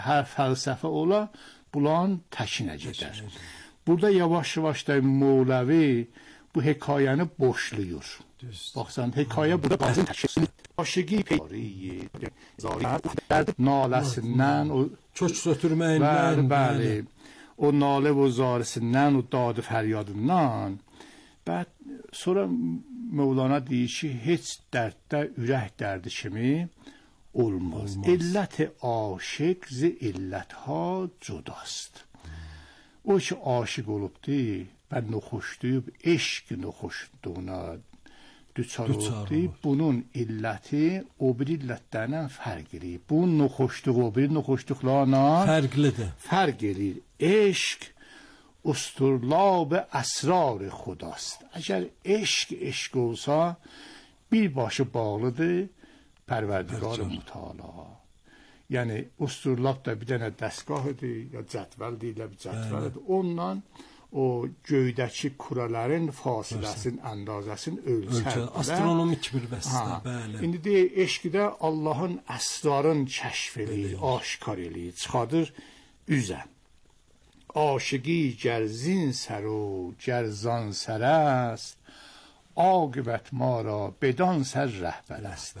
hər fəlsəfə ola, bulan təkinə gedər. Burada yavaş-yavaş da Moğlavi bu hekayəni boşluyur. Baxsan, hekayə burada bazı təşkil aşıqi peyriyi dərd naləsindən, o köks ötürməyindən, bəli, o nalə və zarisindən, o dadı fəryadından. Bəd sonra Mevlana deyir ki, heç dərddə ürək dərdi kimi olmaz. İllət aşiq z illətha cudast. O ki aşiq olubdi və noxuşduyub, eşq noxuşduğuna düçar olubdi, bunun illəti o bir illətlərlə fərq edir. Bunun noxuşduğu o bir noxuşduqlarla fərq edir. Eşq usturlab əsrar xudaست. Əgər eşq olsa birbaşı bağlıdır Pərverdigar Mütəala. Yəni usturlab da bir dənə dəstgahıdır, ya cədvəl deyilə bir cədvəlidir. Ondan o göydəki kurələrin fasiləsinin, əndazəsinin ölçər. Astronomik bir vəsitə, bəli. İndi deyir, eşqdə Allahın əsrarın kəşf eləyir, aşkar eləyir, çıxadır üzə. Aşıqi gərzin sər o gərzan sər است عاقبت ما را بدان سر رهبر است.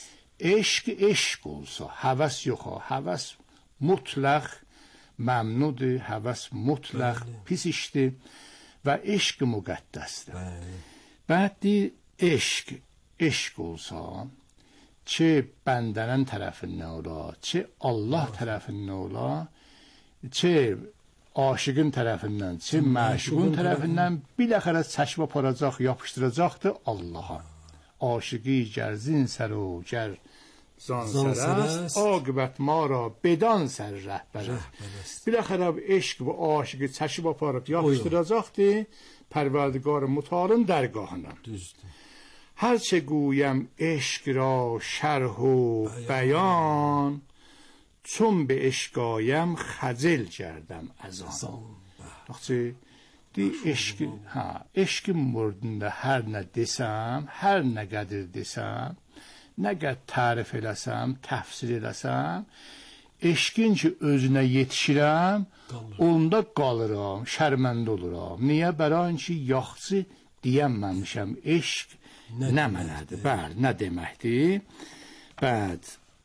عشق olsa, həvəs yox ha, həvəs mutlaq məmnudur, həvəs mutlaq pis işdir və eşq müqəddəsdir. Bəd deyir, eşq olsa, çə bəndənin tərəfindən ola, çə Allah tərəfindən ola, çə aşıqın tərəfindən, çə məşuqun tərəfindən biləxərə çəkib aparacaq, yapışdıracaqdır Allaha. Aşıqi gərzin sər o gər zan sər است عاقبت ما را بدان سر رهبر است. biləxərə eşq və aşıqı çəkib aparıb yapışdıracaqdır Pərverdigar Mütəalın dərgahına. Düzdür. هرچه گویم عشق را شرح و بیان چون به عشق آیم خجل گردم از آن. وقتی دی عشق موردunda hər nə desəm, hər nə qədir desəm, nə qəd tərif eləsəm, təfsir eləsəm, eşqin ki özünə yetişirəm, onda qalıram, şərməndə oluram. Niyə? Bərain ki yaxçı deyəməmişəm, eşq nə mənədir, bəli, nə deməkdir? Bəd,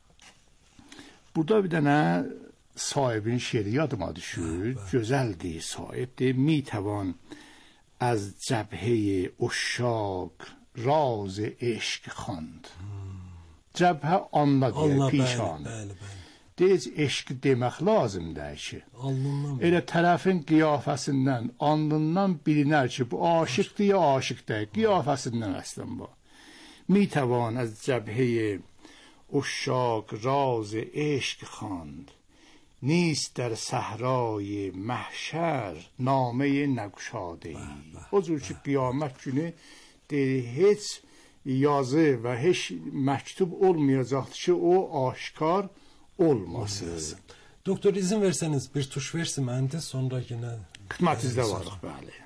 burada bir dənə sahibin şeiri yadıma düşür, gözəldir, sahibdir, میتوان از جبهه عشاق راز عشق خواند. Cəbhə anladır, pişanı. Deyir, eşq demək lazımdır ki, elə tərəfin qiyafəsindən, andından bilinər ki, bu aşıqdır ya aşıqdır, qiyafəsindən əslən bu. میتوان از جبهه عشاق راز عشق خواند نیست در صحرای محشر نامه نگشاده. O cür ki, qiyamət günü deyir, heç yazı və heç məktub olmayacaqdır ki, o aşkar olmasın. Doktor, izin verseniz bir tuş versin məndə, sonra yenə xidmətinizdə varıq, bəli.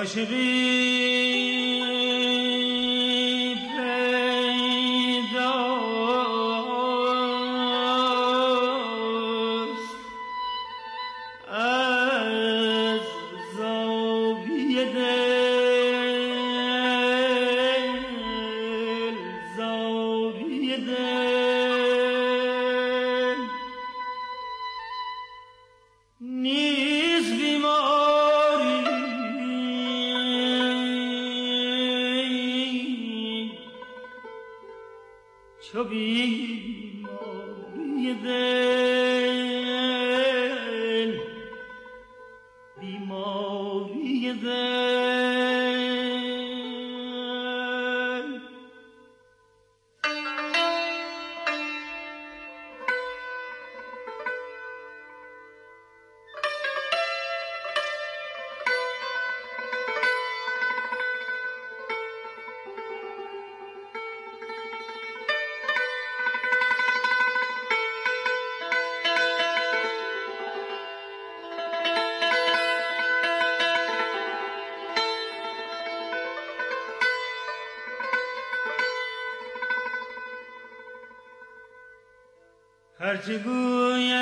هرچه گویم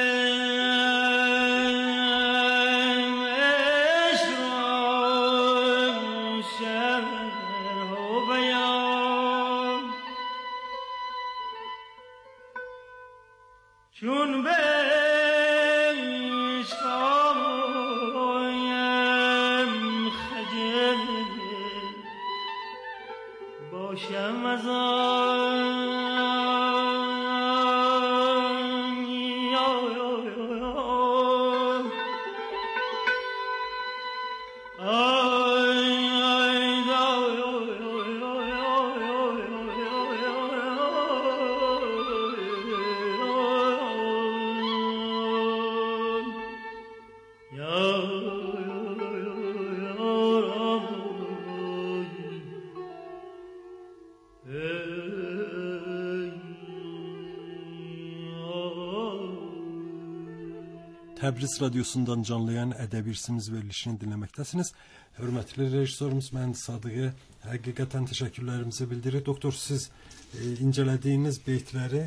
عشق را شرح و بیان، چون به عشق آیم خجل باشم از آن Təbriz radiosundan canlayan ədəbi irsimiz verilişini dinləməkdəsiniz. Hörmətli rejissorumuz Məndi Sadıq'a həqiqətən təşəkkürlərimizi bildiririk. Doktor, siz incələdiyiniz beytləri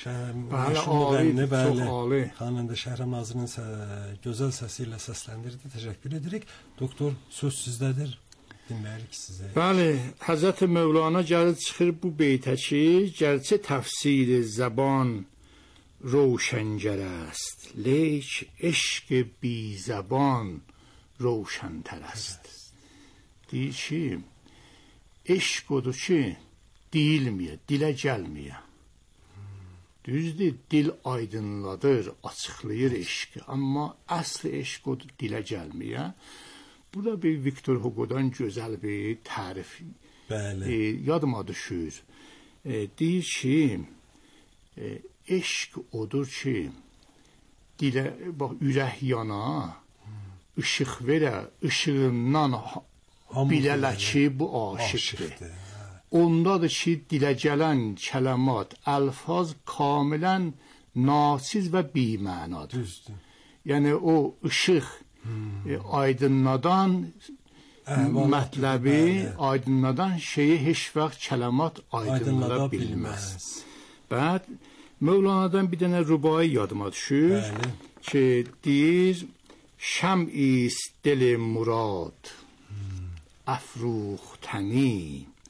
xanəndə Şəhrəm Nazırın gözəl səsi ilə səsləndirdi. Təşəkkür edirik. Doktor, söz sizdədir. Dinləyirik sizə. Bəli, Həzrət Mövlana gəlib çıxır bu beytə ki, gərçə təfsir زبان روشنگر است لیک عشق بی زبان روشن‌تر است. deyir ki, eşq odur ki, deyilməyə, dilə gəlməyə. Düzdür, dil aydınladır, açıqlayır eşqi, amma əsl eşq odur dilə gəlməyə. Bu da bir Victor Hugo'dan gözəl bir tərif. Yadıma düşür. Deyir ki, eşq odur ki, dilə, bax, ürək yana, ışıq verə, ışığından bilələ ki, bu aşıqdır. Ondadır ki, dilə gələn kələmat, əlfaz kamilən naçiz və bimənadır. Yəni, o ışıq aydınladan mətləbi, aydınladan şeyi heç vaxt kələmat aydınlada bilməz. Bəd, Mövlana'dan bir dənə rübai yadıma düşür ki, deyir, şəm'iست دل مراد افروختنی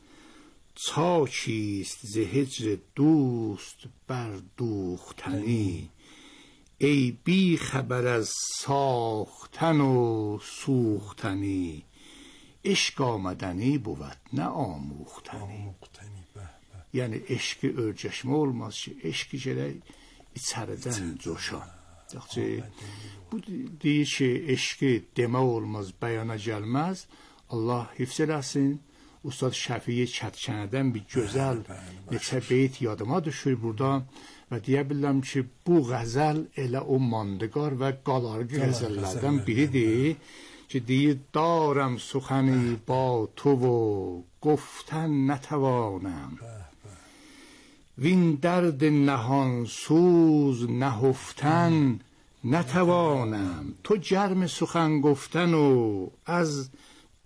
چاکیست ز هجر دوست بردوختنی ای بی خبر از ساختن و سوختنی عشق آمدنی بود نه آموختنی. Yəni eşqi örgəşmə olmaz ki, eşqi gərək içəridən coşan. Bu deyir ki, eşqi demək olmaz, bəyana gəlməz. Allah hifz eləsin. Ustad Şəfiyi Kətkənədən bir gözəl neçə beyt yadıma düşür burada və deyə bilirəm ki, bu qəzəl elə o mandıqar və qalarqı qəzəllərdən biridir ki, deyir, darəm suxəni ba tu و گفتن نتوانم وین درد نهان سوز نهفتن نتوانم. تو جرم سخن گفتن و از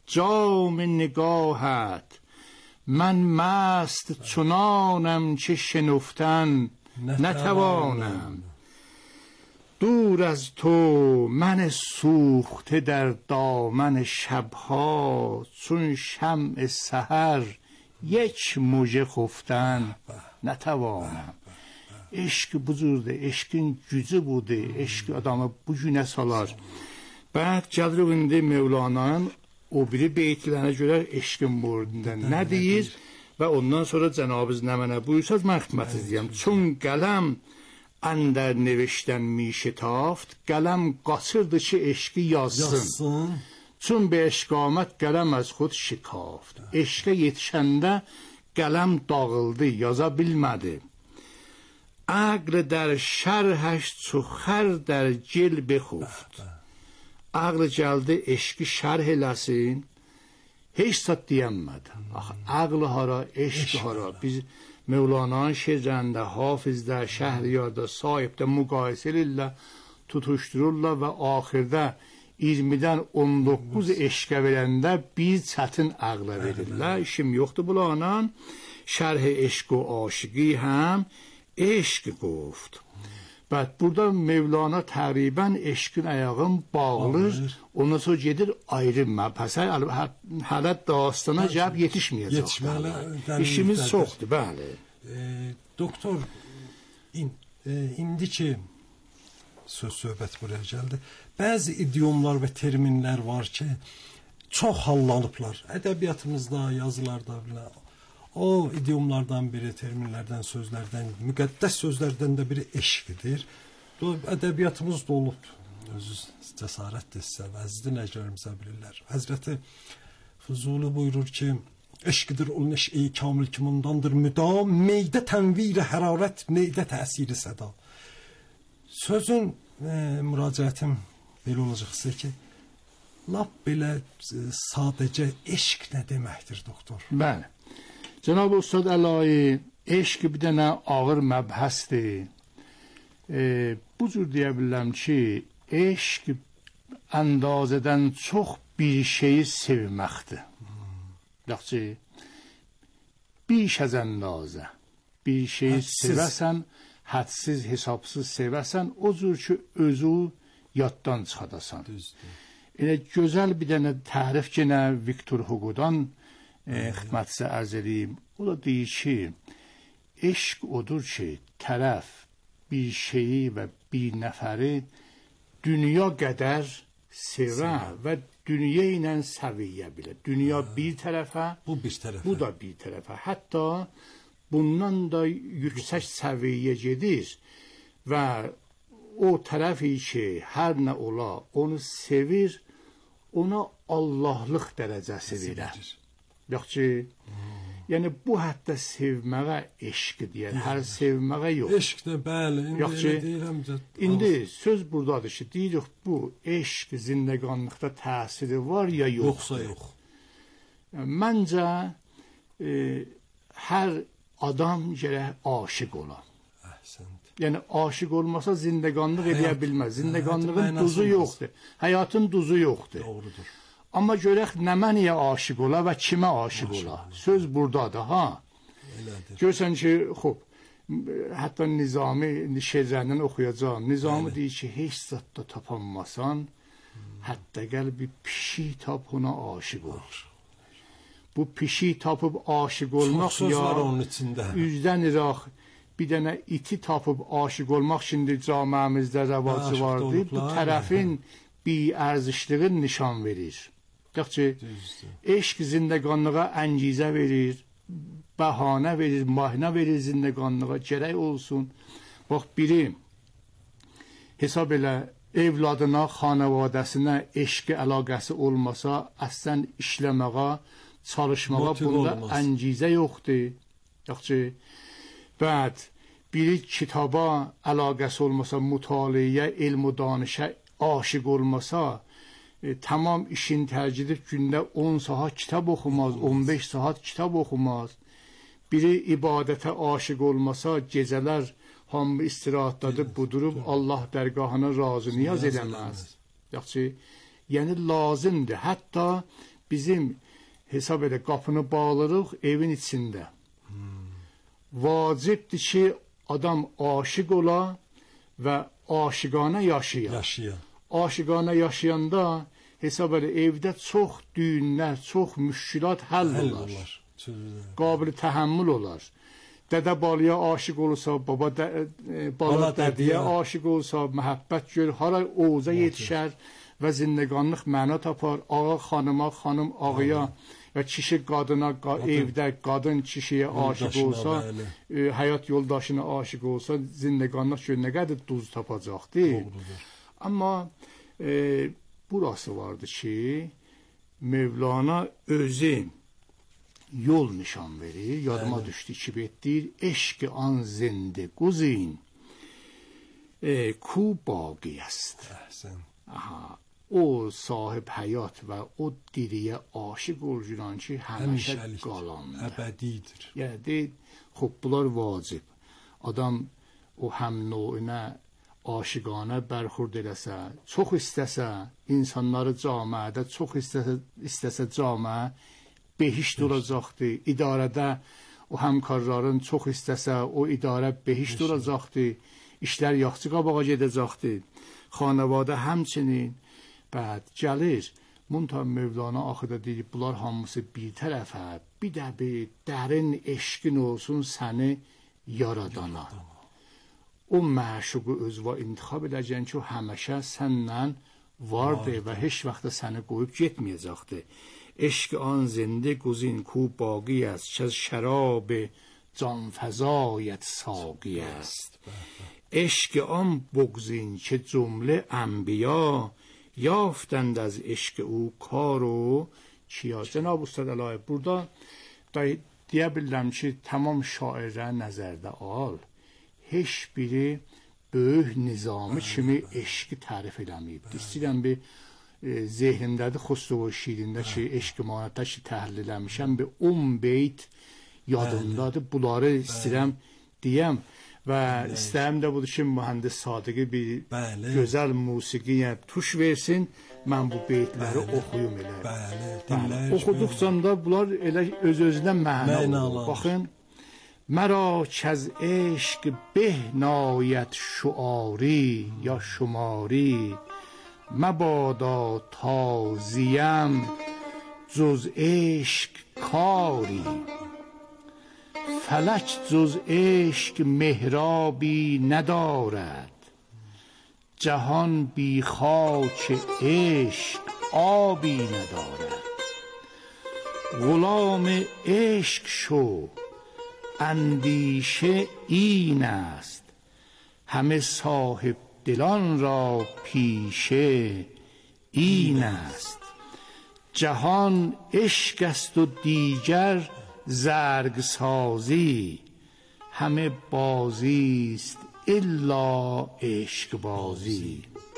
جام نگاهت من مست چنانم که شنفتن نتوانم. دور از تو من سوخته در دامن شبها، چون شمع سحر یک مژه خفتن نتوانم. Eşq bu cürdə, eşqin gücü budur, eşq adamı bu günə salar. Bəd gəlirik indi Mevlana'nın o biri beytlərinə görə eşqin murdunda nə deyir və ondan sonra Cənab-ı Nəmənə buyursaz mən xidmət edəyəm. Çün qələm əndər nevişdən mi şitaft, qələm qaçırdı ki eşqi yazsın. Çün be eşqamət qələm az xud şikafت. Eşqə yetişəndə qələm dağıldı, yaza bilmədi. عقل در شرحش چو خر در جل بخفت. عقل gəldi eşqi şərh eləsin, heç zat deyəmədi. Aql hara, eşq hara. Biz Mevlana'nın şeirlərində, Hafizdə, Şəhriyarda, Sahibdə müqayisə edirlər, tutuşdururlar və axirdə 20-dən 19 eşqə verəndə bir çətin aqla verirlər. İşim yoxdur bunlarla. Şərh eşq و aşıqi həm eşq گفت. Bəd burada Mevlana təqribən eşqin ayağın bağlır, ondan sonra gedir ayrı məbhəsə, hələ dastana cəb yetişməyəcək. İşimiz çoxdur, bəli. Doktor, indi ki söhbət buraya gəldi, bəzi idiomlar və terminlər var ki, çox hallanıblar. Ədəbiyyatımızda, yazılarda bilə. O idiomlardan biri, terminlərdən, sözlərdən, müqəddəs sözlərdən də biri eşqidir. Ədəbiyyatımız dolubdur. Özü cəsarət desə, vəzdi nəcərimizə bilirlər. Həzrəti Füzuli buyurur ki, eşqidir ol neş'i kamil kimundandır müdam, meydə tənvir hərarət, meydə təsiri səda. Sözün müraciətim belə olacaqsa ki, lap belə sadəcə eşq nə deməkdir, doktor? Bəli. Cənab Ustad Əlayi, eşq bir dənə ağır məbhəsdir. Bu cür deyə bilirəm ki, eşq əndazədən çox bir şeyi sevməkdir. Yaxşı, بیش از اندازه bir şeyi sevəsən, hədsiz, hesabsız sevəsən, o cür ki, özü yaddan çıxadasan. Elə gözəl bir dənə tərif yenə Victor Hugo'dan xidmətinizə ərz edeyim. O da deyir ki, eşq odur ki, tərəf bir şeyi və bir nəfəri dünya qədər sevə və dünya ilə səviyyə bilə. Dünya bir tərəfə, bu da bir tərəfə. Hətta bundan da yüksək səviyyə gedir və o tərəfi ki, hər nə ola, onu sevir, ona Allahlıq dərəcəsi verər. Yaxşı, yəni bu həddə sevməyə eşq deyər, hər sevməyə yox. Eşq də, bəli, indi deyirəm. İndi söz buradadır ki, deyirik bu eşq zindəqanlıqda təsiri var ya yoxsa yox. Məncə hər adam gərək aşiq ola. Yəni aşiq olmasa zindəqanlıq eləyə bilməz. Zindəqanlığın duzu yoxdur, həyatın duzu yoxdur. Doğrudur. Amma görək nə məniyə aşiq ola və kimə aşiq ola. Söz buradadır, ha? Görsən ki, xub, hətta Nizami şeirlərindən oxuyacaq. Nizami deyir ki, heç zatda tapanmasan, hətta gəl bir pişik tap ona aşiq olur. Bu pişik tapıb aşiq olmaq ya, üzdən iraq, bir dənə iti tapıb aşiq olmaq şimdi camiəmizdə rəvacı vardır. Bu tərəfin bir ərzişliğin nişan verir. Yaxşı, eşq zindəqanlığa əngizə verir, bəhanə verir, mahnə verir zindəqanlığa, gərək olsun. Bax, biri hesab elə evladına, xanavadəsinə eşqi əlaqəsi olmasa, əslən işləməğa, çalışmağa bunda əngizə yoxdur. Yaxşı, bəd biri kitaba əlaqəsi olmasa, mütaliyə, elm و danışa aşiq olmasa, tamam işin tərcih gündə 10 saat kitab oxumaz, 15 saat kitab oxumaz. Biri ibadətə aşiq olmasa, gecələr hamı istirahatdadır, budurub Allah dərgahına razı niyaz eləməz. Yaxşı, yəni lazımdır. Hətta bizim hesab elə qapını bağlarıq evin içində. Vacibdir ki adam aşık ola və aşıqanə yaşaya. Aşıqanə yaşayanda hesab elə evdə çox düyünlər, çox müşkilat həll olar. Qabil təhəmmül olar. Dədə balıya aşık olursa, bala dədəyə aşık olursa, məhəbbət gör, hara oğuza yetişər və zindəqanlıq məna tapar. Ağa xanıma, xanım ağaya və kişi qadına, evdə qadın kişiyə aşık olsa, həyat yoldaşına aşık olsa, zindəqanlıq gör nə qədər duz tapacaqdır. Amma burası vardı ki, Mevlana özü yol nişan verir. Yadıma düşdü ki, deyir, eşq an zinde guzin ku baqi است. O sahib həyat və o diriyə aşiq olculan ki, həmişə qalandır. Əbədidir. Yəni, deyir, xub, bunlar vacib. Adam o həm növünə aşıqanə bərxurd eləsə, çox istəsə, insanları camiədə çox istəsə camiə behişt olacaqdır. İdarədə o həmkarların çox istəsə, o idarə behişt olacaqdır. İşlər yaxşı qabağa gedəcəkdir. Xanəvadə həmçinin. Bəd gəlir, Munta Mevlana axıda deyir, bunlar hamısı bir tərəfə, bir də bir dərin eşqin olsun səni yaradana. O məşuqu özva intikhab edəcəkən ki, o həməşə səndən vardır və heç vaxt səni qoyub getməyəcəkdir. Eşq an zinde guzin ku baqi است که از شراب جانفزایت ساقی است. عشق آن بگزین که جمله انبیا یافتند از عشق او کار و کیا. Cənab Ustad Əlahi, burada deyə bilirəm ki, tamam şairlərin nəzərdə al. Heç biri böyük nizamı kimi eşqi tərif eləməyib. İstəyirəm bir zehnimdədir Xosrov şiirində ki, eşq-i manətdə ki, təhlil eləmişəm, bir 10 beyt yadımdadır. Bunları istəyirəm deyəm və istəyim də budur ki, mühəndis Sadiqi bir gözəl musiqi tuş versin, mən bu beytləri oxuyum elə. Oxuduqca da bunlar elə öz-özünə məna olur. Baxın, مرا کز عشق به ناید شعاری یا شماری مبادا تازیم جز عشق کاری فلک جز عشق محرابی ندارد جهان بی خاک عشق آبی ندارد غلام عشق شو اندیشه این است همه صاحب دلان را پیشه این است جهان عشق است و دیگر زرگ سازی همه بازی است الا عشق بازی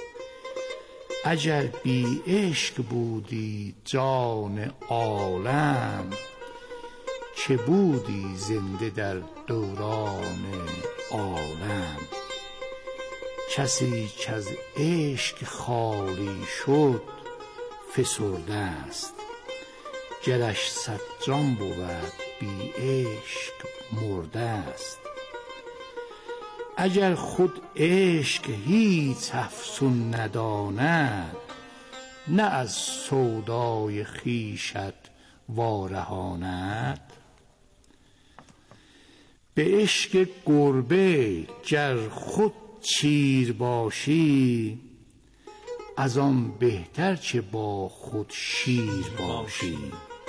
اگر بی عشق بودی جان عالم چه بودی زنده در دوران عالم کسی که از عشق خالی شد فسرده است گرش صد جان بود بی عشق مرده است اگر خود عشق هیچ افسون نداند نه از سودای خویشت وارهاند به عشق گربه گر خود چیر باشی از آن بهتر که با خود شیر باشی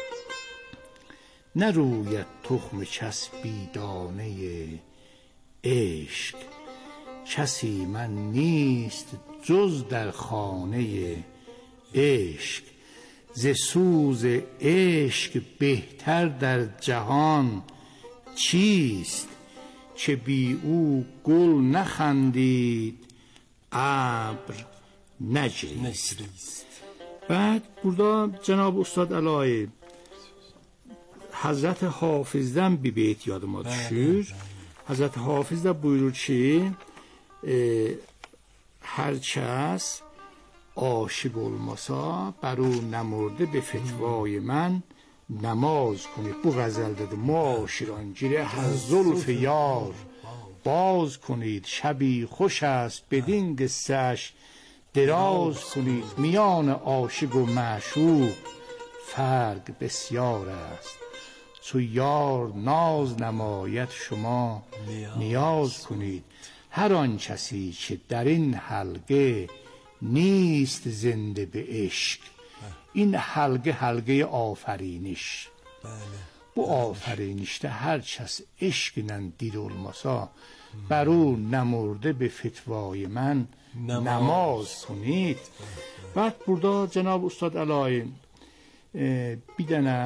نروید تخم کس بی دانه عشق کسی من نیست جز در خانه عشق ز سوز عشق بهتر در جهان چیست که بی او گل نخندید ابر نجریست. بعد burada Cenab-ı Ustad Əlahi Hazreti Hafiz'den bir beyt yadıma düşür. Hazreti Hafiz de buyurur ki her kəs عاشق olmasa بر او نمرده به فتوای من نماز کنید. Bu غزل معاشران از زلف یار باز کنید. شبی خوش است بدین قصه‌اش دراز کنید. میان عاشق و معشوق فرق بسیار است. چو یار ناز نماید شما نیاز کنید. هر آن کسی که در این حلقه نیست زنده به عشق. این حلقه آفرینش. Bu آفرینişte her کس عشق ilə dil olmasa بر او نمرده به فتوای من نماز کنید. بعد burada Cenab-ı Ustad Əlayi bir dənə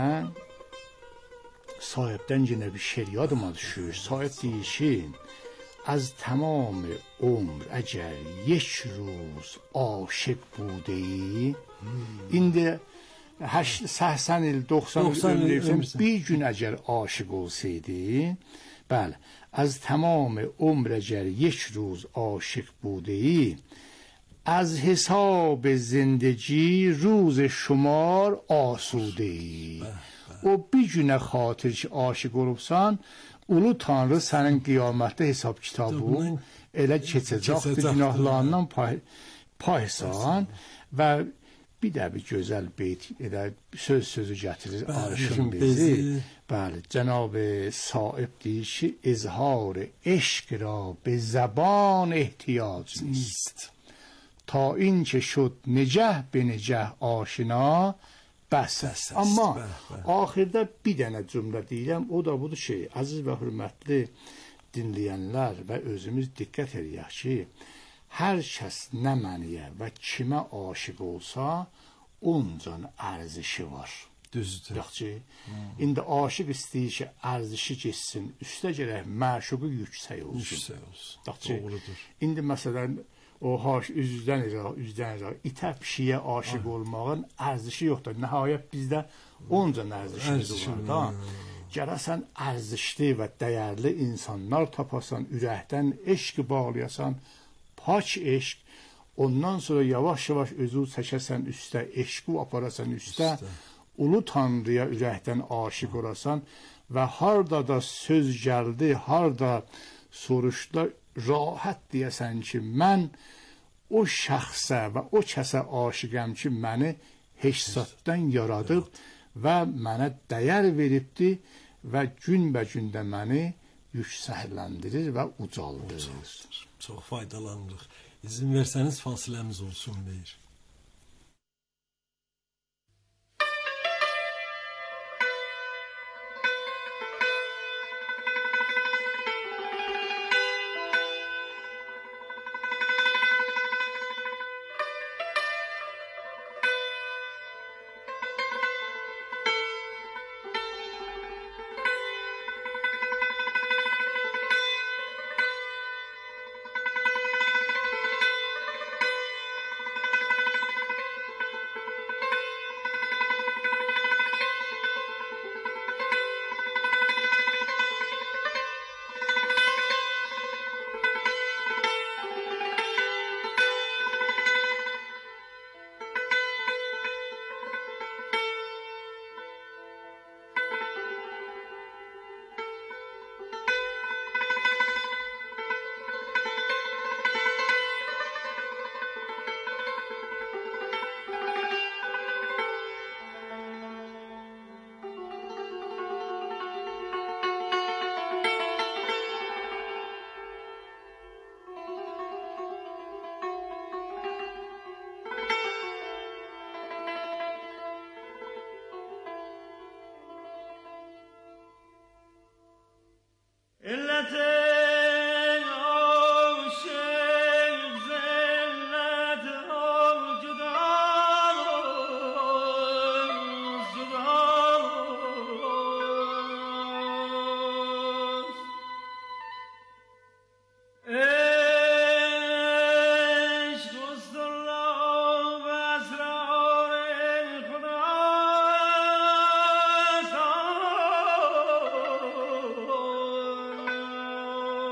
sahibdən yenə bir şeir yadıma düşür. Sahib deyir ki از تمام عمر اگر یک روز عاشق بوده ای indi 80 il 90 il ömrü bir gün اگر عاشق olsaydı بله از تمام عمر اگر یک روز عاشق بوده ای از حساب زندگی روز شمار آسوده ای. O bir günə xatir ki aşiq olubsan, Ulu Tanrı sənin qiyamətdə hesab kitabı elə keçəcəkdir, günahlarından paysan və bir də bir gözəl beyt elə sözü gətirir Arşın bizi. Bəli, Cənab-ı Sahib deyir ki, izhar eşq را به زبان احتیاج نیست تا این که شد نگه به نگه آشنا بس است. Amma axirdə bir dənə cümlə deyirəm, o da budur ki, əziz və hörmətli dinləyənlər və özümüz diqqət edək ki, hər kəs nə məniyə və kimə aşiq olsa, onca ərzişi var. Düzdür. Yaxşı, indi aşiq istəyir ki, ərzişi geçsin, üstə gərək məşuqu yüksək olsun. Yaxşı, doğrudur. İndi məsələn, o üzdən itə pişiyə aşiq olmağın ərzişi yoxdur. Nəhayət bizdə onca ərzişimiz var. Gərəsən ərzişli və dəyərli insanlar tapasan, ürəkdən eşq bağlayasan, pak eşq, ondan sonra yavaş-yavaş özü çəkəsən üstə, eşqi aparasan üstə, Ulu Tanrıya ürəkdən aşiq olasan və harda da söz gəldi, harda soruşdular, rahat deyəsən ki, mən o şəxsə və o kəsə aşiqəm ki, məni heçsatdan yaradıb və mənə dəyər veribdir və günbəgün də məni yüksəkləndirir və ucaldır. Çox faydalanırıq. İzin versəniz fasiləmiz olsun deyir.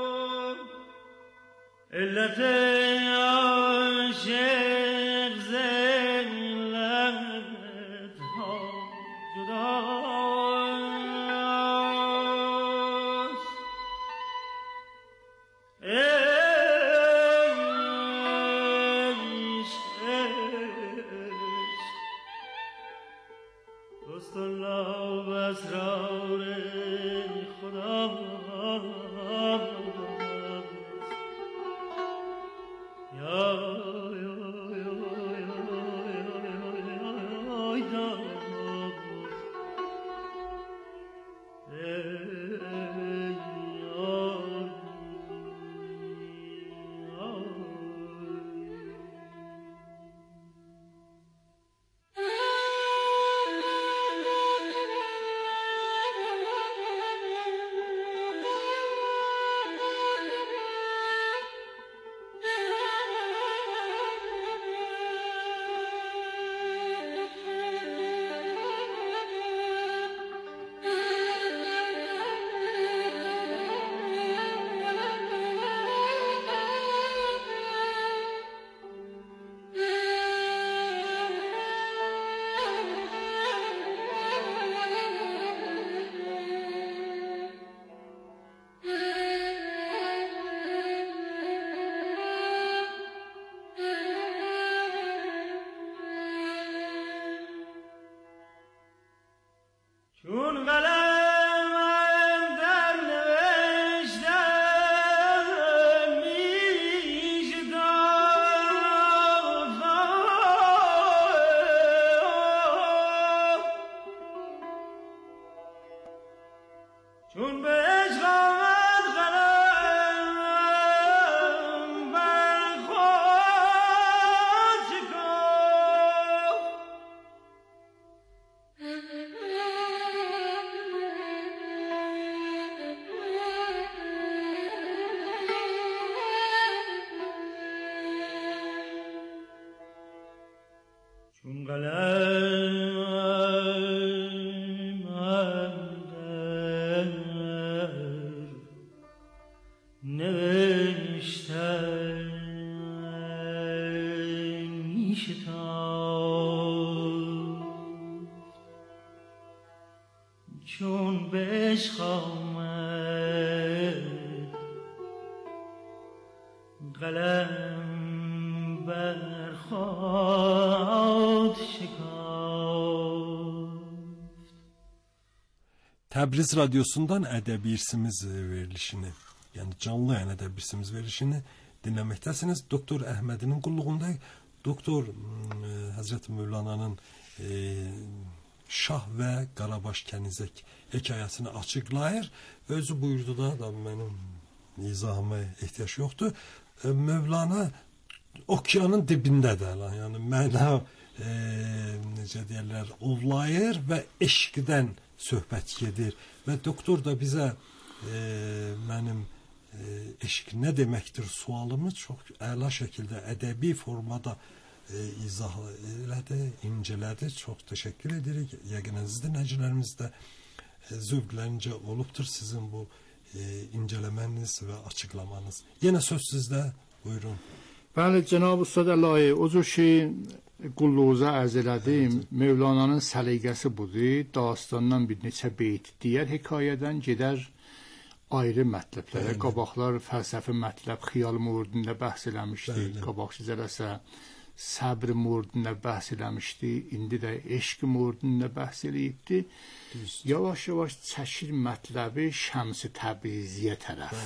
علت عاشق چون به عشق آمد قلم بر خاک şekafت. Təbriz radiosundan ədəbi irsimiz verilişini, yəni canlı yayın ədəbi irsimiz verilişini dinləməkdəsiniz. Doktor Əhmədinin qulluğunda Doktor Həzrət Mövlana'nın Şah və Qarabaş Kənizək hekayəsini açıqlayır. Özü buyurdu da mənim izahıma ehtiyac yoxdur. Mövlana okeanın dibindədir. Yəni mənə necə deyirlər, ovlayır və eşqdən söhbət gedir. Və doktor da bizə mənim eşq nə deməkdir sualımı çox əla şəkildə ədəbi formada izah elədi, incələdi. Çox təşəkkür edirik. Yəqin əziz dinləyicilərimiz də zövqləncə olubdur sizin bu incələməniz və açıqlamanız. Yenə söz sizdə. Buyurun. Bəli, Cənab Ustad Əlahi, o cür ki qulluğuza ərz elədim, Mövlananın səliqəsi budur. Dastandan bir neçə beyt digər hekayədən gedər ayrı mətləblərə. Qabaqlar fəlsəfi mətləb, xiyal murdunda bəhs eləmişdi. Qabaqçı cələsə səbr murdunda bəhs eləmişdi. İndi də eşq murdunda bəhs eləyibdi. Yavaş-yavaş çəkir mətləbi Şəms-i Təbriziyə tərəf.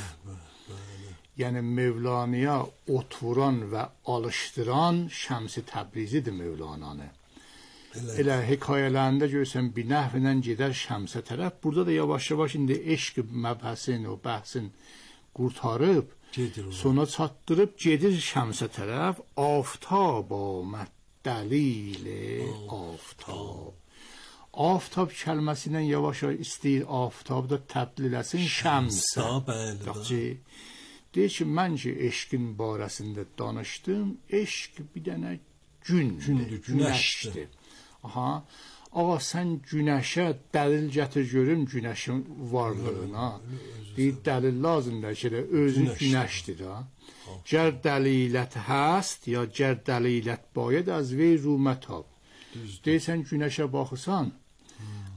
Yəni Mövlanaya ot vuran və alışdıran Şəms-i Təbrizidir Mövlananı. Elə hekayələrində görürsən bir nəhvlə gedər Şəmsə tərəf. Burada da yavaş-yavaş indi eşq məbhəsin, o bəhsin qurtarıb, sonra çatdırıb gedir Şəmsə tərəf. Aftab آمد دلیل آفتاب. Aftab kəlməsindən yavaş-yavaş istəyir aftab da təbdil eləsin Şəmsə. Bəli. Deyir ki, mən ki eşqin barəsində danışdım, eşq bir dənə gündür, günəşdir. Aha, ağa sən günəşə dəlil gətir görüm günəşin varlığına. Deyir, dəlil lazımdır ki, özü günəşdir ha. Gər dəlilət həst, ya gər dəlilət bayed az vey rumət ab. Deyirsən günəşə baxırsan,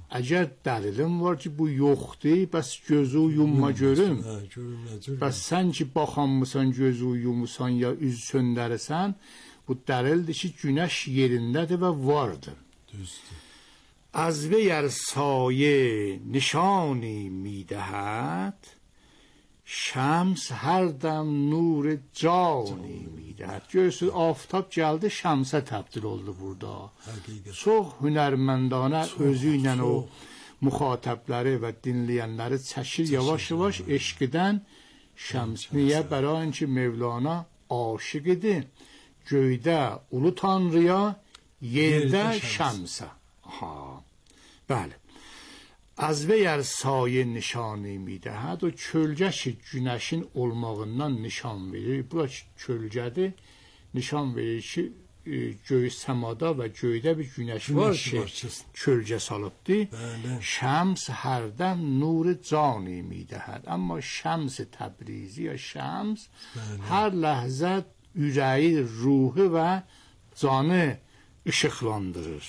əgər dəlilim var ki, bu yoxdur, bəs gözü yumma görüm. Bəs sən ki, baxanmısan, gözü yumusan ya üz söndərəsən, bu dəlildir ki, günəş yerindədir və vardır. Düzdür. از وی ار سایه نشانی میدهد شمس هر دم نور جانی میدهد. Görürsünüz, aftab gəldi, şəmsə təbdil oldu burada. Çox hünərməndana özü ilə o müxatəbləri və dinləyənləri çəkir, yavaş-yavaş eşqidən şəms. Niyə? Bərain ki, Mevlana aşiq idi. Göydə ulu tanrıya, yerdə şəmsə. Bəli. Az və yer sayə nişanı میدهد o kölgə ki, günəşin olmağından nişan verir. Bu da kölgədir. Nişan verir ki, göy səmada və göydə bir günəş var ki, kölgə salıbdır. Şəms hərdən nur cani میدهد. Amma şəms təbrizi ya şəms hər ləhzə ürəyi, ruhu və canı işıqlandırır.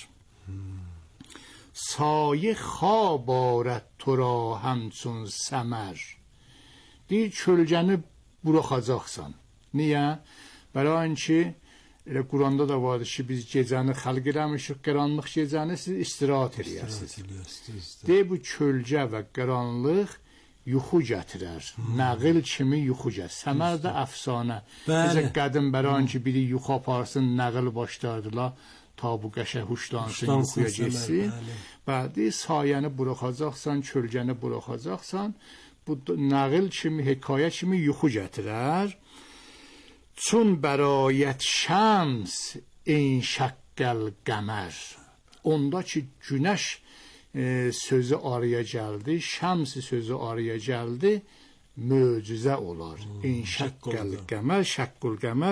سایه خواب آرد تو را همچون ثمر. deyir, kölgəni buraxacaqsan. Niyə? Bəra ki, elə Quranda da vardır ki, biz gecəni xəlq eləmişik, qaranlıq gecəni siz istirahat eləyəsiniz. Deyir, bu kölgə və qaranlıq yuxu gətirər. Nəqil kimi yuxu gətirər. Səmər də əfsanə. Bizə qədim bəra ki, biri yuxu aparsın, nəqil başlardılar. Ta bu qəşə huşlansın, yuxuya geçsin. Bədi sayəni buraxacaqsan, kölgəni buraxacaqsan, bu nəqil kimi, hekayə kimi yuxu gətirər. Çun bərayət şəms enşəqqəl qəmər. Onda ki, günəş sözü araya gəldi, şəms sözü araya gəldi, möcüzə olar. Enşəqqəl qəmər, şəqqül qəmər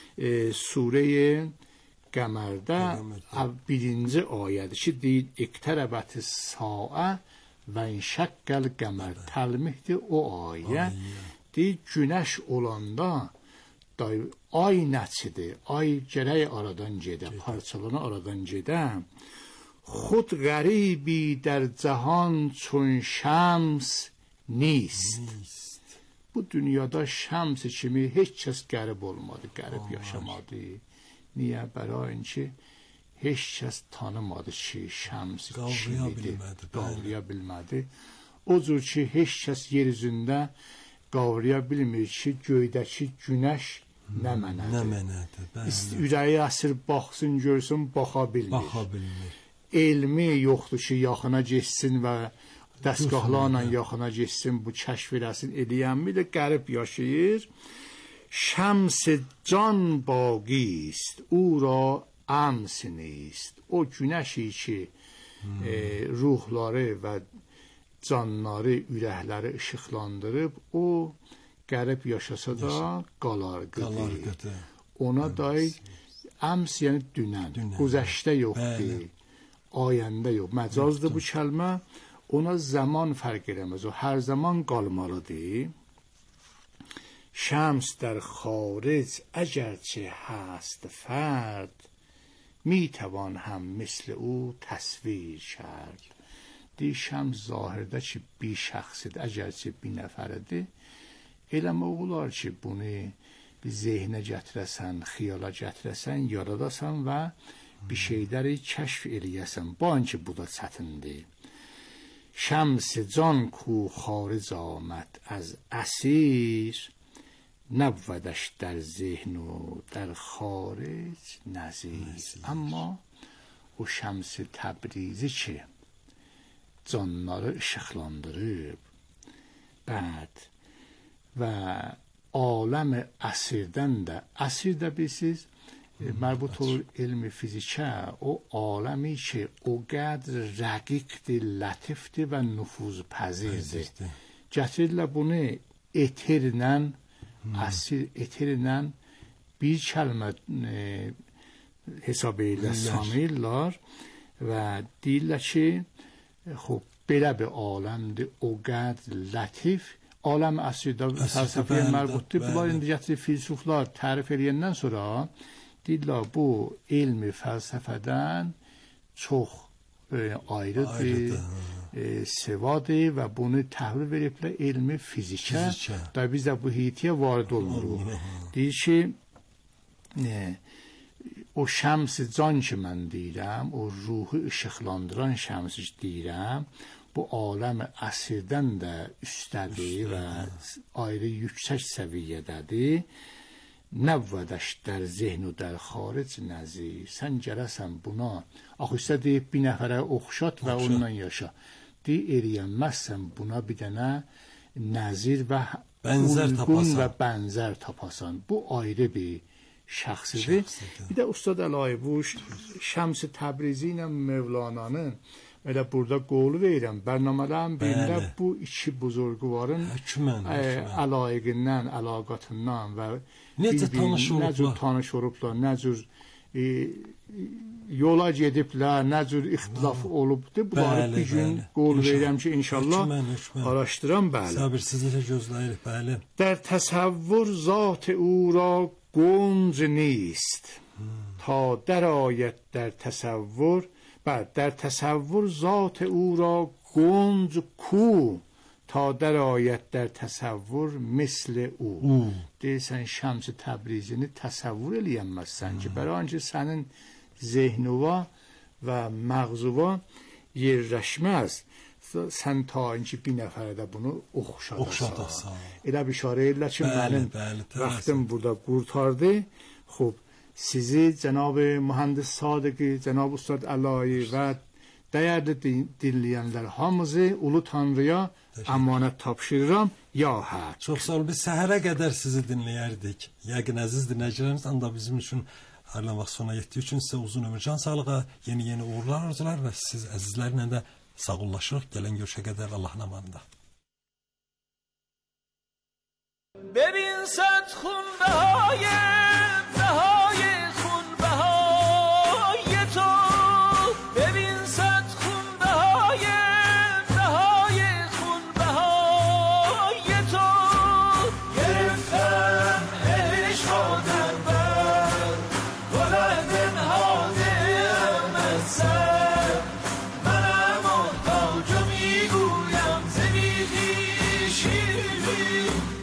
surəyə Qəmərdə birinci ayədir ki, deyil, iqtərəbəti saə və inşəqqəl qəmər. Təlmihdir o ayə. Deyil, günəş olanda ay nəçidir, ay gərək aradan gedə, parçalana aradan gedə. Xud qəribi در cəhan çün şəms نیست. Bu dünyada şəms kimi heç kəs qərib olmadı, qərib yaşamadı. Niyə? Bəra ki, heç kəs tanımadı ki, şəms kimidir, qavraya bilmədi. O cür ki, heç kəs yer üzündə qavraya bilmir ki, göydəki günəş nə mənədir. Ürəyi əsir baxsın, görsün, baxa bilmir. Elmi yoxdur ki, yaxına geçsin və dəstgahlarla yaxına geçsin, bu kəşf eləsin, eləyənmi də qərib yaşayır. شمس جان باقی است او را امس نیست. O günəşi ki, ruhları və canları, ürəkləri işıqlandırıb, o qərib yaşasa da qalarqıdır. Ona dair əms yəni dünən, güzəştə yoxdur, ayəndə yox. Məcazdır bu kəlmə, ona zaman fərq eləməz. O hər zaman qalmalıdır. شمس در خارج اگرچه هست فرد میتوان هم مثل او تصویر کرد. دی شمس ظاهرdə ki, bir şəxsdir, əgərçə bir nəfərdir. Eləmə olar ki, bunu bir zehnə gətirəsən, xiyala gətirəsən, yaradasan və bir şeyləri kəşf eləyəsən. Bu ki, bu da çətindir. شمس جان کو خارج آمد از اسیر نبودش در ذهن و در خارج نظیر. اما o şəms təbrizi ki, canları işıqlandırıb, bəd və aləm əsirdən də, əsir də bilirsiniz, mərbut olur elmi fizikə, o aləmi ki, o qədr rəqiqdir, lətifdir və nüfuzpəzirdir. Gətirirlər bunu etirlə, əsir etirlə bir kəlmə hesab elə sanırlar və deyirlər ki, xub, belə bir aləmdir, o qədr lətif, aləm əsirdə fəlsəfəyə mərbutdur. Bunlar indi gətirib filsuflar tərif edəndən sonra deyirlər, bu elmi fəlsəfədən çox ayrıdır. Sevadır və bunu təhvil veriblər elmi fizikə. Da biz də bu heytiyə varid olmuruq. Deyir ki, o şəms can ki mən deyirəm, o ruhu işıqlandıran şəms deyirəm, bu aləm əsrdən də üstədir və ayrı yüksək səviyyədədir. Nəvvədəş در ذهن و در خارج نظیر sən gələsən buna axı üstə deyib bir nəfərə oxşat və onunla yaşa deyir eləyənməzsən buna bir dənə nəzir və uyğun və bənzər tapasan bu ayrı bir şəxsidir. Bir də Ustad Əlayi bu Şəms Təbrizi ilə Mevlananın elə burada qolu verirəm bərnamələrin birində bu iki buzurguvarın əlaqəyindən, əlaqatından və necə tanış olublar, nə cür yola gediblər, nə cür ixtilaf olubdur. Bunları bir gün qol verirəm ki, inşallah araşdıram. Bəli. Səbirsizliklə gözləyirik, bəli. در تصور ذات او را گنج نیست تا درآید در تصور در تصور ذات او را گنج کو تا درآید در تصور مثل او deyirsən Şəms Təbrizini təsəvvür eləyənməzsən ki, bərabər ki, sənin zehnuva və məğzuva yerləşməz. Sən ta ki, bir nəfərə də bunu oxşadasan. Elə bir işarə elə ki, mənim vaxtım burada qurtardı. Xub, sizi Cənab Mühəndis Sadiqi, Cənab Ustad Əlayi və dəyərli dinləyənlər hamımızı Ulu Tanrıya əmanət tapşırıram. Ya hə. Çox sağ olun. Biz səhərə qədər sizi dinləyərdik. Yəqin əziz dinləyicilərimiz anda bizim üçün ayrılan vaxt sona yetdiyi üçün sizə uzun ömür, can sağlığı, yeni uğurlar arzular və siz əzizlərlə də sağollaşırıq. Gələn görüşə qədər Allahın amanında. ببین صد خونبهای بهای خونبهای تو ببین صد خونبهای بهای خونبهای تو گرفتم عشق در بر بلند نهادم از سر منم محتاج و میگویم زمیدی شیری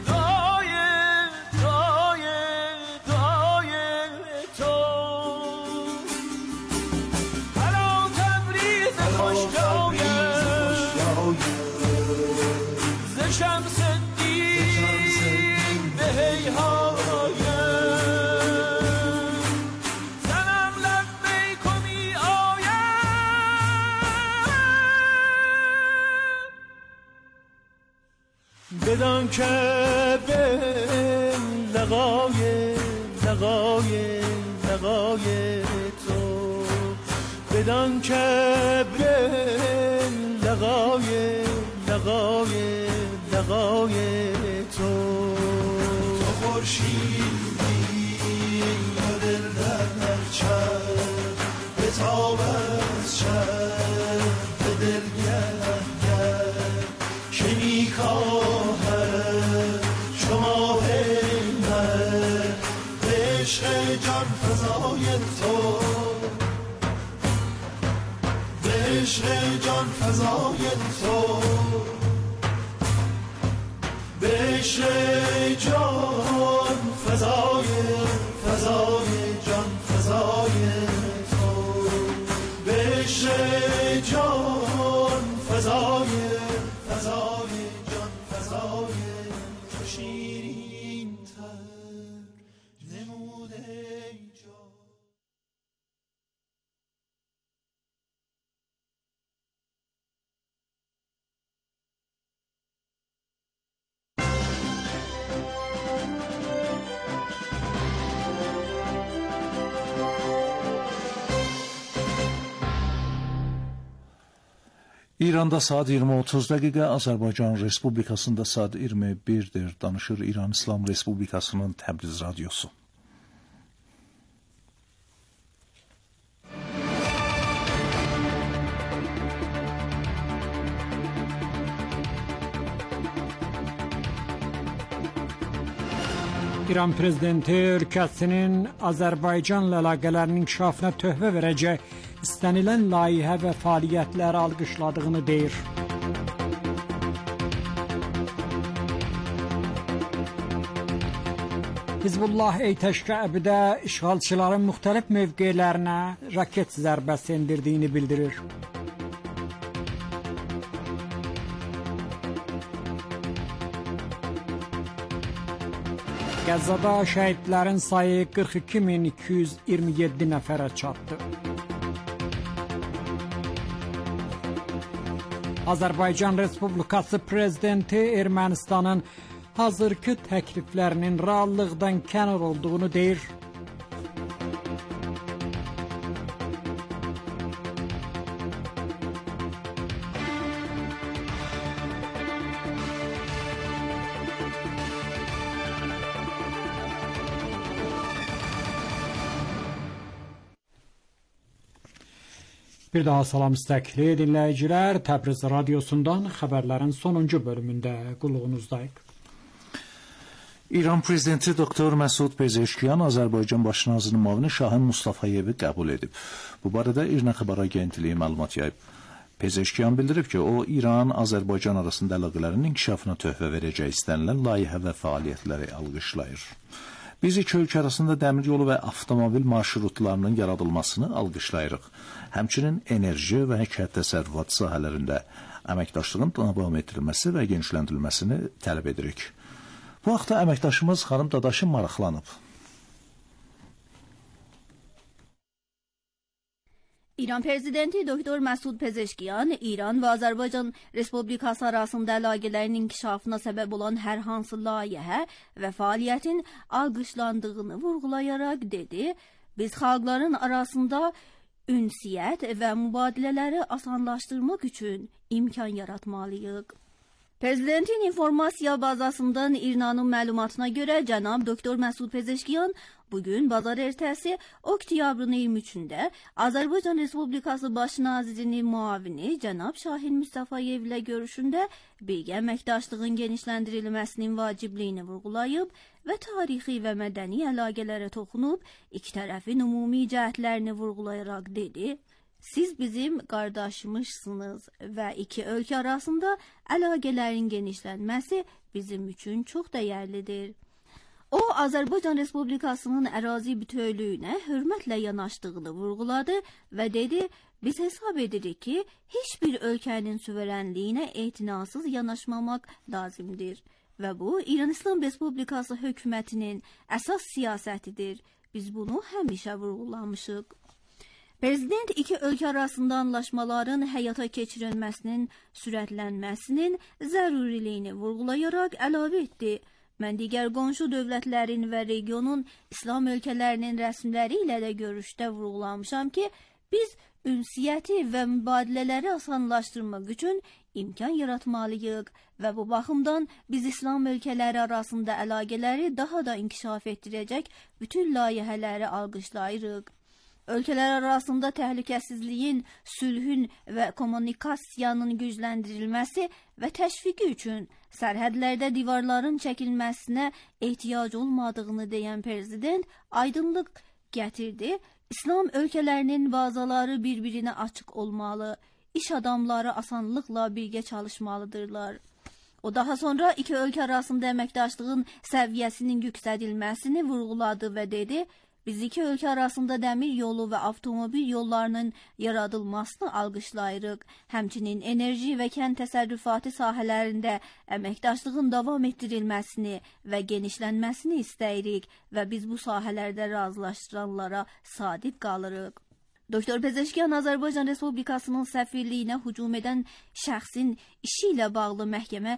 بدان که به لقای تو بدان که به لقای تو خورشیدی و دل در چرخ به تاب از چرخ به دل گرد که میکاهد شما من به عشق جان فضای تو به عشق جان فضای تو به عشق جان فضای جان فضای تو به عشق جان فضای جان فضای شیرین تر نموده جان. İranda saat 20:30 dəqiqə, Azərbaycan Respublikasında saat 21-dir. Danışır İran İslam Respublikasının Təbriz radiosu. İran prezidenti ölkəsinin Azərbaycanla əlaqələrinin inkişafına töhfə verəcək istənilən layihə və fəaliyyətləri alqışladığını deyir. Hizbullah Eytəşkəbidə işğalçıların müxtəlif mövqelərinə raket zərbəsi endirdiyini bildirir. Qəzzada şəhidlərin sayı 42.227 nəfərə çatdı. Azərbaycan Respublikası Prezidenti Ermənistanın hazırki təkliflərinin reallıqdan kənar olduğunu deyir. Bir daha salam istəkli dinləyicilər, Təbriz radiosundan xəbərlərin sonuncu bölümündə qulluğunuzdayıq. İran prezidenti Doktor Məsud Pezeşkiyan Azərbaycan Baş nazirinin müavini Şahin Mustafayevi qəbul edib. Bu barədə İRNA xəbər agentliyi məlumat yayıb. Pezeşkiyan bildirib ki, o İran-Azərbaycan arasında əlaqələrin inkişafına töhfə verəcək istənilən layihə və fəaliyyətləri alqışlayır. Biz iki ölkə arasında dəmir yolu və avtomobil marşrutlarının yaradılmasını alqışlayırıq. Həmçinin enerji və kənd təsərrüfatı sahələrində əməkdaşlığın davam etdirilməsi və genişləndirilməsini tələb edirik. Bu haqda əməkdaşımız xanım Dadaşın maraqlanıb. İran prezidenti Doktor Məsud Pezeşkiyan İran və Azərbaycan Respublikası arasında əlaqələrin inkişafına səbəb olan hər hansı layihə və fəaliyyətin alqışlandığını vurğulayaraq dedi: "Biz xalqların arasında ünsiyyət və mübadilələri asanlaşdırmaq üçün imkan yaratmalıyıq." Prezidentin informasiya bazasından İRNA'nın məlumatına görə cənab Doktor Məsud Pezeşkiyan bugün bazar ertəsi oktyabrın 23-də Azərbaycan Respublikası Baş nazirinin müavini cənab Şahin Mustafayev ilə görüşündə birgə əməkdaşlığın genişləndirilməsinin vacibliyini vurğulayıb və tarixi və mədəni əlaqələrə toxunub iki tərəfin ümumi cəhətlərini vurğulayaraq dedi: "Siz bizim qardaşımızsınız və iki ölkə arasında əlaqələrin genişlənməsi bizim üçün çox dəyərlidir." O, Azərbaycan Respublikasının ərazi bütövlüyünə hörmətlə yanaşdığını vurğuladı və dedi: "Biz hesab edirik ki, heç bir ölkənin suverenliyinə etinasız yanaşmamaq lazımdır və bu, İran İslam Respublikası hökumətinin əsas siyasətidir. Biz bunu həmişə vurğulamışıq." Prezident iki ölkə arasında anlaşmaların həyata keçirilməsinin sürətlənməsinin zəruriliyini vurğulayaraq əlavə etdi: "Mən digər qonşu dövlətlərin və regionun İslam ölkələrinin rəsmiləri ilə də görüşdə vurğulamışam ki, biz ünsiyyəti və mübadilələri asanlaşdırmaq üçün imkan yaratmalıyıq və bu baxımdan biz İslam ölkələri arasında əlaqələri daha da inkişaf etdirəcək bütün layihələri alqışlayırıq. Ölkələr arasında təhlükəsizliyin, sülhün və kommunikasiyanın gücləndirilməsi və təşviqi üçün sərhədlərdə divarların çəkilməsinə ehtiyac olmadığını deyən prezident aydınlıq gətirdi: "İslam ölkələrinin bazaları bir-birinə açıq olmalı, iş adamları asanlıqla birgə çalışmalıdırlar." O daha sonra iki ölkə arasında əməkdaşlığın səviyyəsinin yüksədilməsini vurğuladı və dedi: "Biz iki ölkə arasında dəmir yolu və avtomobil yollarının yaradılmasını alqışlayırıq. Həmçinin enerji və kənd təsərrüfatı sahələrində əməkdaşlığın davam etdirilməsini və genişlənməsini istəyirik və biz bu sahələrdə razılaşdıranlara sadiq qalırıq." Doktor Pezeşkiyan Azərbaycan Respublikasının səfirliyinə hücum edən şəxsin işi ilə bağlı məhkəmə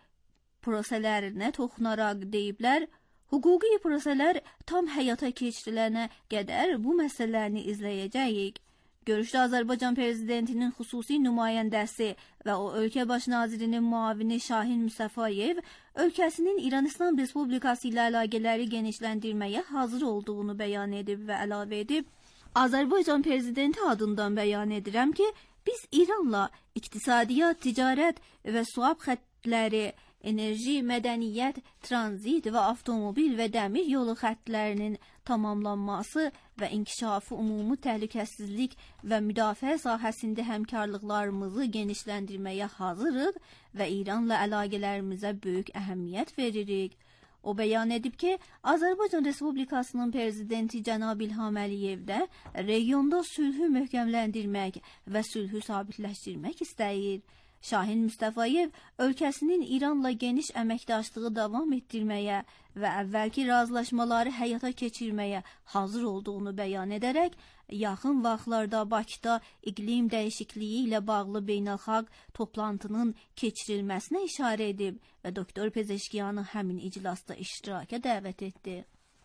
proseslərinə toxunaraq deyiblər: "Hüquqi proseslər tam həyata keçirilənə qədər bu məsələni izləyəcəyik." Görüşdə Azərbaycan prezidentinin xüsusi nümayəndəsi və o ölkə baş nazirinin müavini Şahin Mustafayev ölkəsinin İran İslam Respublikası ilə əlaqələri genişləndirməyə hazır olduğunu bəyan edib və əlavə edib: "Azərbaycan prezidenti adından bəyan edirəm ki, biz İranla iqtisadiyyat, ticarət və suab xəttləri enerji, mədəniyyət, tranzit və avtomobil və dəmir yolu xəttlərinin tamamlanması və inkişafı, ümumi təhlükəsizlik və müdafiə sahəsində həmkarlıqlarımızı genişləndirməyə hazırıq və İranla əlaqələrimizə böyük əhəmiyyət veririk. O bəyan edib ki, Azərbaycan Respublikasının prezidenti Cənab İlham Əliyev də regionda sülhü möhkəmləndirmək və sülhü sabitləşdirmək istəyir. Şahin Mustafayev ölkəsinin İranla geniş əməkdaşlığı davam etdirməyə və əvvəlki razılaşmaları həyata keçirməyə hazır olduğunu bəyan edərək, yaxın vaxtlarda Bakıda iqlim dəyişikliyi ilə bağlı beynəlxalq toplantının keçirilməsinə işarə edib və Doktor Pezeşkiyanı həmin iclasda iştiraka dəvət etdi.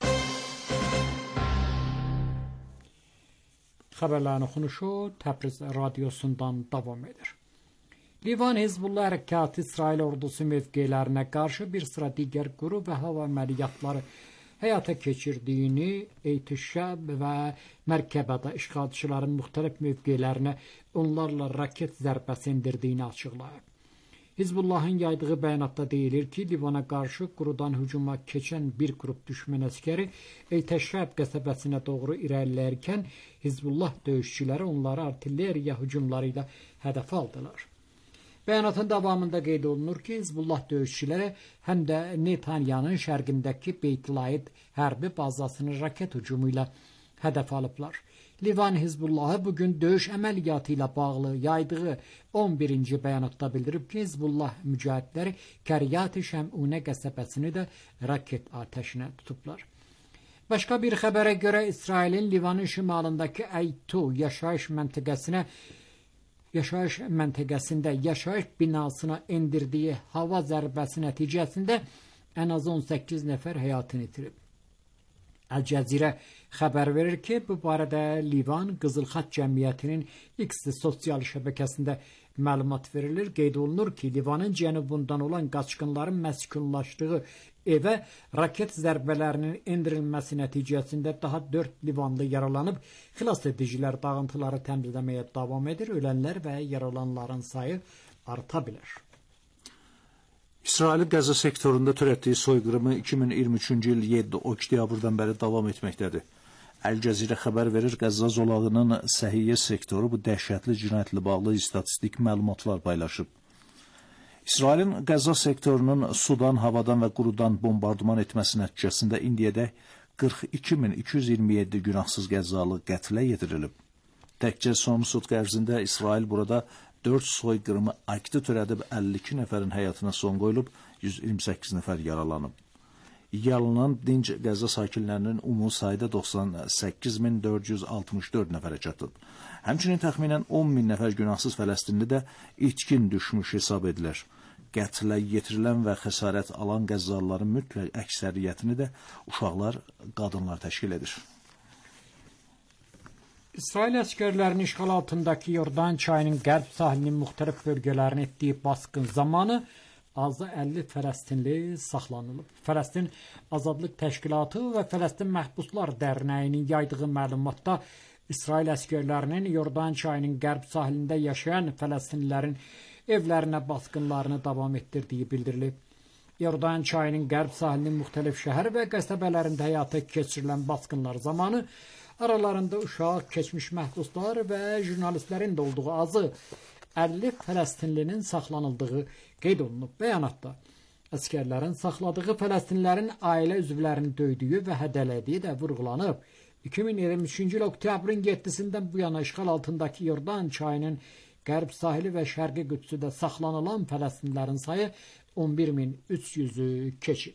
Xəbərlərin oxunuşu Təbriz radiosundan davam edir. Livan Hizbullah Hərəkatı İsrail ordusu mövqelərinə qarşı bir sıra digər quru və hava əməliyyatları həyata keçirdiyini, Eytişəb və Mərkəbədə işğalçıların müxtəlif mövqelərinə onlarla raket zərbəsi endirdiyini açıqlayıb. Hizbullahın yaydığı bəyanatda deyilir ki, Livana qarşı qurudan hücuma keçən bir qrup düşmən əskəri Eytişəb qəsəbəsinə doğru irəliləyərkən Hizbullah döyüşçüləri onları artilleriya hücumları ilə hədəf aldılar. Bəyanatın davamında qeyd olunur ki, Hizbullah döyüşçüləri həm də Netanyanın şərqindəki Beyt-Laid hərbi bazasını raket hücumu ilə hədəf alıblar. Livan Hizbullahı bugün döyüş əməliyyatı ilə bağlı yaydığı 11-ci bəyanatda bildirib ki, Hizbullah mücahidləri Kəriyyat-ı Şəmunə qəsəbəsini də raket atəşinə tutublar. Başqa bir xəbərə görə İsrailin Livanın şimalındakı Əytu yaşayış məntəqəsində yaşayış binasına endirdiyi hava zərbəsi nəticəsində ən az 18 nəfər həyatını itirib. Əl-Cəzirə xəbər verir ki, bu barədə Livan Qızıl Xatt Cəmiyyətinin X sosial şəbəkəsində məlumat verilir. Qeyd olunur ki, Livanın cənubundan olan qaçqınların məskunlaşdığı evə raket zərbələrinin endirilməsi nəticəsində daha 4 Livanlı yaralanıb. Xilas edicilər dağıntıları təmizləməyə davam edir. Ölənlər və yaralananların sayı arta bilər. İsrail Qəzza sektorunda törətdiyi soyqırımı 2023-cü il 7 oktyabrdan bəri davam etməkdədir. Əl-Cəzirə xəbər verir, Qəzza zolağının səhiyyə sektoru bu dəhşətli cinayətlə bağlı statistik məlumatlar paylaşıb. İsrailin Qəzza sektorunun sudan, havadan və qurudan bombardıman etməsi nəticəsində indiyədək 42.227 günahsız qəzzalı qətlə yetirilib. Təkcə son sutka ərzində İsrail burada 4 soyqırımı aktı törədib 52 nəfərin həyatına son qoyulub, 128 nəfər yaralanıb. Yaralanan dinc Qəzza sakinlərinin ümumi sayda 98.464 nəfərə çatıb. Həmçinin təxminən 10.000 nəfər günahsız Fələstinli də itkin düşmüş hesab edilir. Qətlə yetirilən və xəsarət alan qəzzalıların mütləq əksəriyyətini də uşaqlar, qadınlar təşkil edir. İsrail əskərlərinin işğal altındakı Yordan çayının qərb sahilinin müxtəlif bölgələrinə etdiyi basqın zamanı azı 50 Fələstinli saxlanılıb. Fələstin Azadlıq Təşkilatı və Fələstin Məhbuslar Dərnəyinin yaydığı məlumatda İsrail əskərlərinin Yordan çayının qərb sahilində yaşayan Fələstinlilərin evlərinə basqınlarını davam etdirdiyi bildirilib. Yordan çayının qərb sahilinin müxtəlif şəhər və qəsəbələrində həyata keçirilən basqınlar zamanı aralarında uşaq, keçmiş məhbuslar və jurnalistlərin də olduğu azı 50 Fələstinlinin saxlanıldığı qeyd olunub bəyanatda. Əskərlərin saxladığı Fələstinlilərin ailə üzvlərini döydüyü və hədələdiyi də vurğulanıb. 2023-cü il oktyabrın 7-sindən bu yana işğal altındakı Yordan çayının qərb sahili və şərqi Qüdsüdə saxlanılan Fələstinlilərin sayı 11.300-ü keçib.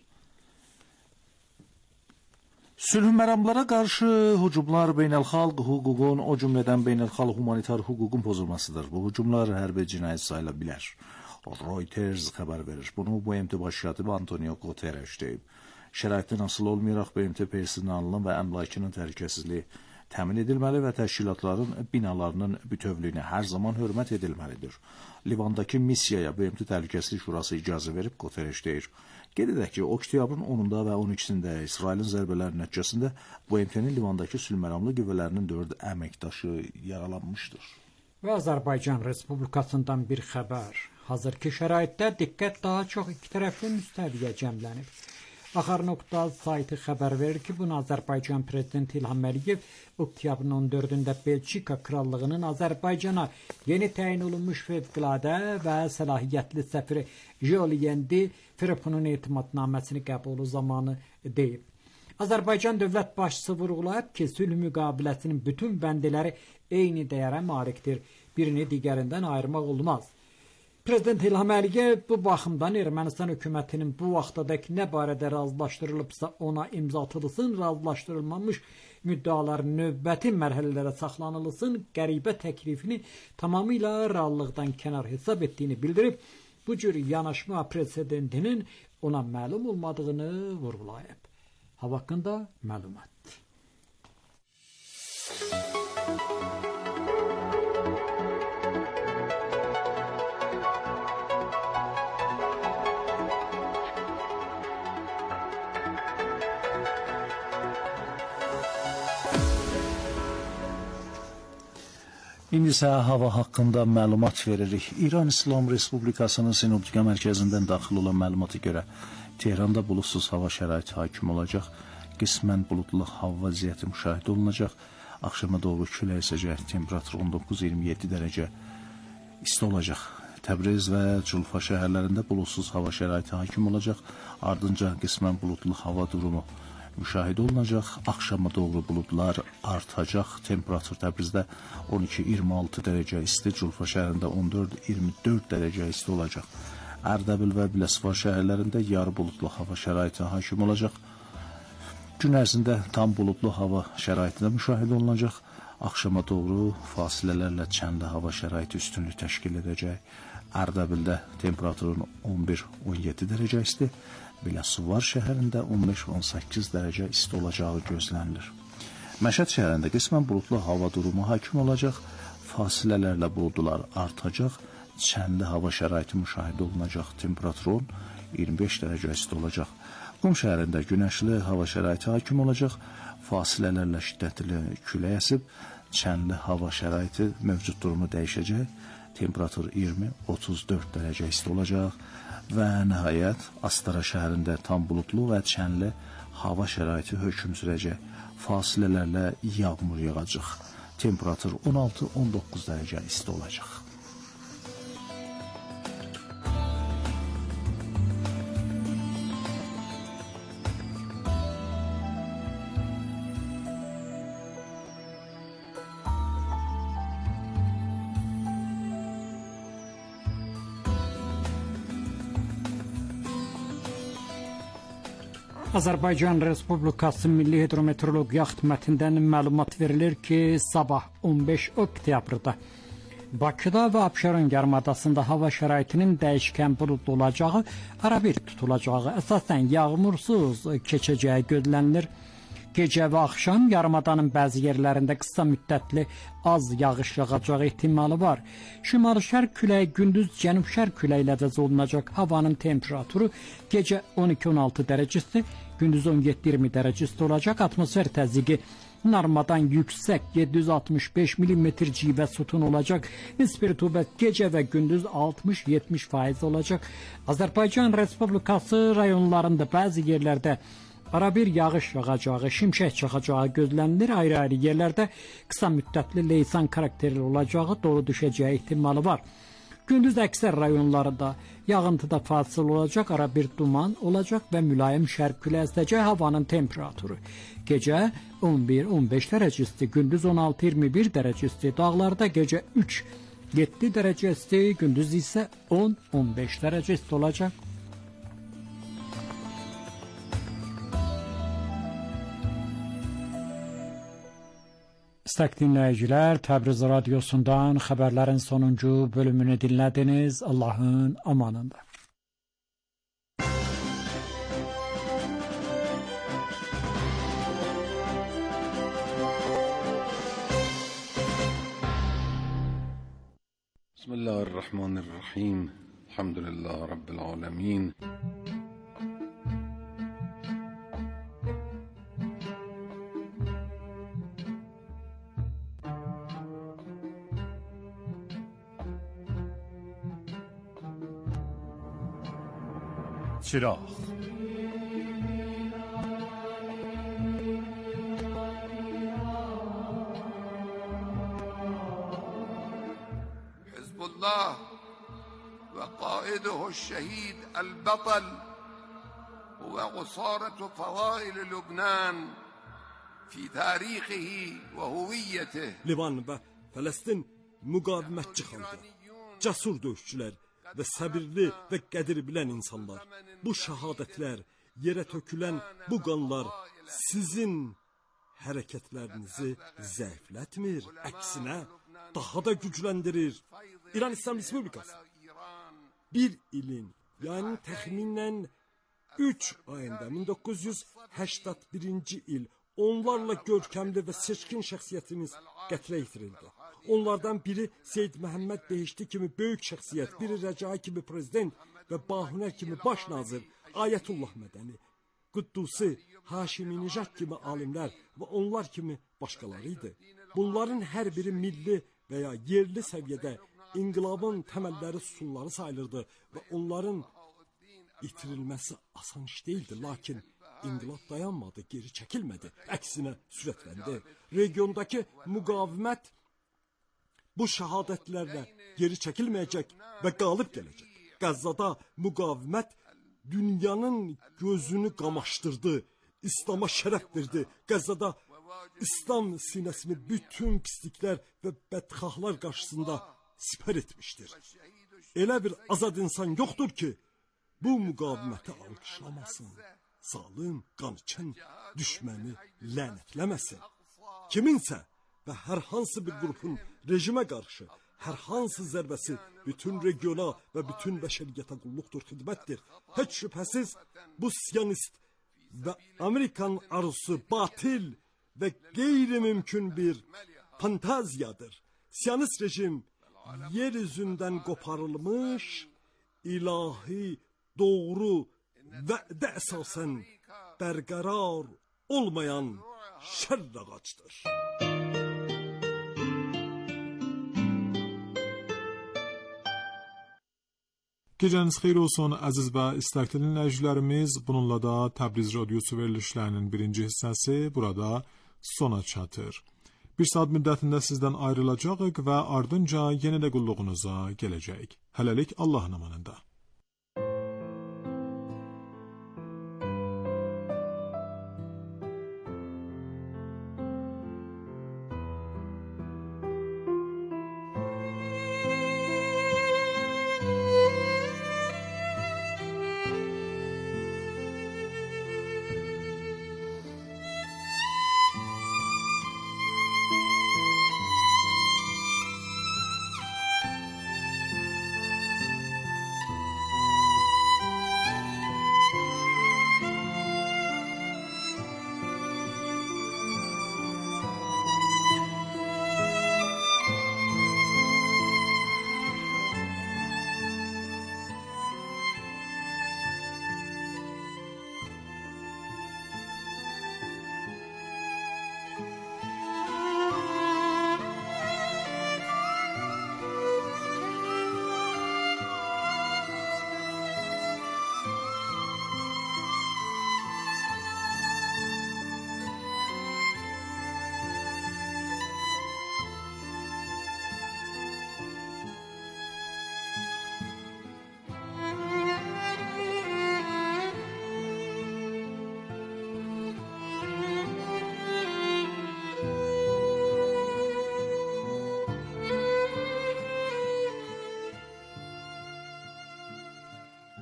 Sülh məramlara qarşı hücumlar beynəlxalq hüququn, o cümlədən beynəlxalq humanitar hüququn pozulmasıdır. Bu hücumlar hərbi cinayət sayıla bilər. Reuters xəbər verir. Bunu BMT baş katibi Antonio Guterres deyib. Şəraitdən asılı olmayaraq BMT personalının və əmlakının təhlükəsizliyi təmin edilməli və təşkilatların binalarının bütövlüyünə hər zaman hörmət edilməlidir. Livandakı missiyaya BMT Təhlükəsizlik Şurası icazə verib, Guterres deyir. Qeyd edək ki, oktyabrın 10-da və 12-sində İsrailin zərbələri nəticəsində BMT-nin Livandakı sülhməramlı qüvvələrinin 4 əməkdaşı yaralanmışdır. Və Azərbaycan Respublikasından bir xəbər. Hazırki şəraitdə diqqət daha çox iki tərəfli müstəviyə cəmlənib. Axar.az saytı xəbər verir ki, bunu Azərbaycan prezidenti İlham Əliyev oktyabrın 14-də Belçika Krallığının Azərbaycana yeni təyin olunmuş fövqəladə və səlahiyyətli səfiri Julien de Firponun etimadnaməsini qəbulu zamanı deyib. Azərbaycan dövlət başçısı vurğulayıb ki, sülh müqaviləsinin bütün bəndələri eyni dəyərə malikdir. Birini digərindən ayırmaq olmaz. Prezident İlham Əliyev bu baxımdan Ermənistan hökumətinin bu vaxtadək nə barədə razılaşdırılıbsa ona imza atılsın, razılaşdırılmamış müddalar növbəti mərhələlərə saxlanılsın, qəribə təklifini tamamilə reallıqdan kənar hesab etdiyini bildirib, bu cür yanaşma prezidentinin ona məlum olmadığını vurğulayıb. Hava haqqında məlumat. İndi isə hava haqqında məlumat veririk. İran İslam Respublikasının Sinoptika mərkəzindən daxil olan məlumata görə Tehranda buludsuz hava şəraiti hakim olacaq. Qismən buludlu hava vəziyyəti müşahidə olunacaq. Axşama doğru külək əsəcək. Temperatur 19-27 dərəcə isti olacaq. Təbriz və Culfa şəhərlərində buludsuz hava şəraiti hakim olacaq. Ardınca qismən buludlu hava durumu müşahidə olunacaq. Axşama doğru buludlar artacaq. Temperatur Təbrizdə 12-26 dərəcə isti, Culfa şəhərində 14-24 dərəcə isti olacaq. Ərdəbil və Biləsuvar şəhərlərində yarı buludlu hava şəraiti hakim olacaq. Gün ərzində tam buludlu hava şəraitində müşahidə olunacaq. Axşama doğru fasilələrlə çənli hava şəraiti üstünlük təşkil edəcək. Ərdəbildə temperaturun 11-17 dərəcə isti, Biləsuvar şəhərində 15-18 dərəcə isti olacağı gözlənilir. Məşəd şəhərində qismən buludlu hava durumu hakim olacaq, fasilələrlə buludlar artacaq, çənli hava şəraiti müşahidə olunacaq, temperaturun 25 dərəcə isti olacaq. Qum şəhərində günəşli hava şəraiti hakim olacaq, fasilələrlə şiddətli külək əsib, çənli hava şəraiti mövcud durumu dəyişəcək, temperatur 20-34 dərəcə isti olacaq və nəhayət Astara şəhərində tam buludlu və çənli hava şəraiti hökm sürəcək, fasilələrlə yağmur yağacaq, temperatur 16-19 dərəcə isti olacaq. Azərbaycan Respublikası Milli Hidrometeorologiya Xidmətindən məlumat verilir ki, sabah 15 oktyabrda Bakıda və Abşeron yarımadasında hava şəraitinin dəyişkən buludlu olacağı, arabir tutulacağı, əsasən yağmursuz keçəcəyi gözlənilir. Gecə və axşam yarımadanın bəzi yerlərində qısa müddətli az yağış yağacağı ehtimalı var. Şimal-şərq küləyi gündüz cənub-şərq küləklə olunacaq. Havanın temperaturu gecə 12-16 dərəcə isti, gündüz 17-20 dərəcə isti olacaq. Atmosfer təzyiqi normadan yüksək 765 mm civə sütun olacaq. Nisbi rütubət gecə və gündüz 60-70% olacaq. Azərbaycan Respublikası rayonlarında bəzi yerlərdə arabir yağış yağacağı, şimşək çaxacağı gözlənilir. Ayrı-ayrı yerlərdə qısa müddətli leysan xarakterli olacağı, dolu düşəcəyi ehtimalı var. Gündüz əksər rayonlarda yağıntıda fasil olacaq, arabir duman olacaq və mülayim şərq küləyi əsəcək. Havanın temperaturu gecə 11-15 dərəcə isti, gündüz 16-21 dərəcə isti, dağlarda gecə 3-7 dərəcə isti, gündüz isə 10-15 dərəcə isti olacaq. İstəkli dinləyicilər, Təbriz radiosundan xəbərlərin sonuncu bölümünü dinlədiniz. Allahın amanında. Bismillahirrahmanirrahim. Elhamdülillah Rabbil alemin. چراغ. حزب الله و قائده الشهید البطل و عصارة فضائل لبنان في تاريخه و هویته. Livan və Fələstin müqavimətçi xalqı, cəsur döyüşçülər və səbirli və qədir bilən insanlar. Bu şəhadətlər, yerə tökülən bu qanlar sizin hərəkətlərinizi zəiflətmir, əksinə daha da gücləndirir. İran İslam Respublikası bir ilin, yəni təxminən 3 ayında 1981-ci il onlarla görkəmli və seçkin şəxsiyyətimiz qətrə yetirildi. Onlardan biri Seyyid Məhəmməd Behişti kimi böyük şəxsiyyət, biri Rəcai kimi prezident və Bahunər kimi baş nazir, Ayətullah Mədəni, Quddusi, Haşimi Nijat kimi alimlər və onlar kimi başqaları idi. Bunların hər biri milli və ya yerli səviyyədə inqilabın təməlləri sütunları sayılırdı və onların itirilməsi asan iş değildi. Lakin inqilab dayanmadı, geri çəkilmədi, əksinə sürətləndi. Regiondakı müqavimət bu şəhadətlərlə geri çəkilməyəcək və qalib gələcək. Qəzzada müqavimət dünyanın gözünü qamaşdırdı, İslam'a şərəf verdi. Qəzzada İslam sinəsini bütün pisliklər və bədxahlar qarşısında sipər etmişdir. Elə bir azad insan yoxdur ki, bu müqaviməti alqışlamasın. Zalim, qançın düşməni lənətləməsin. Kiminsə və hər hansı bir qrupun rejimə qarşı hər hansı zərbəsi bütün regiona və bütün bəşəriyyətə qulluqdur, xidmətdir. Heç şübhəsiz bu siyonist və Amerikan arzusu batil və qeyri-mümkün bir fantaziyadır. Siyonist rejim yeryüzündən qoparılmış, ilahi, doğru vədə əsasən bərqərar olmayan şərr ağacdır. Gecəniz xeyir olsun əziz və istəkli dinləyicilərimiz. Bununla da Təbriz Radyosu verilişlərinin birinci hissəsi burada sona çatır. Bir saat müddətində sizdən ayrılacağıq və ardınca yenə də qulluğunuza gələcəyik. Hələlik Allahın amanında.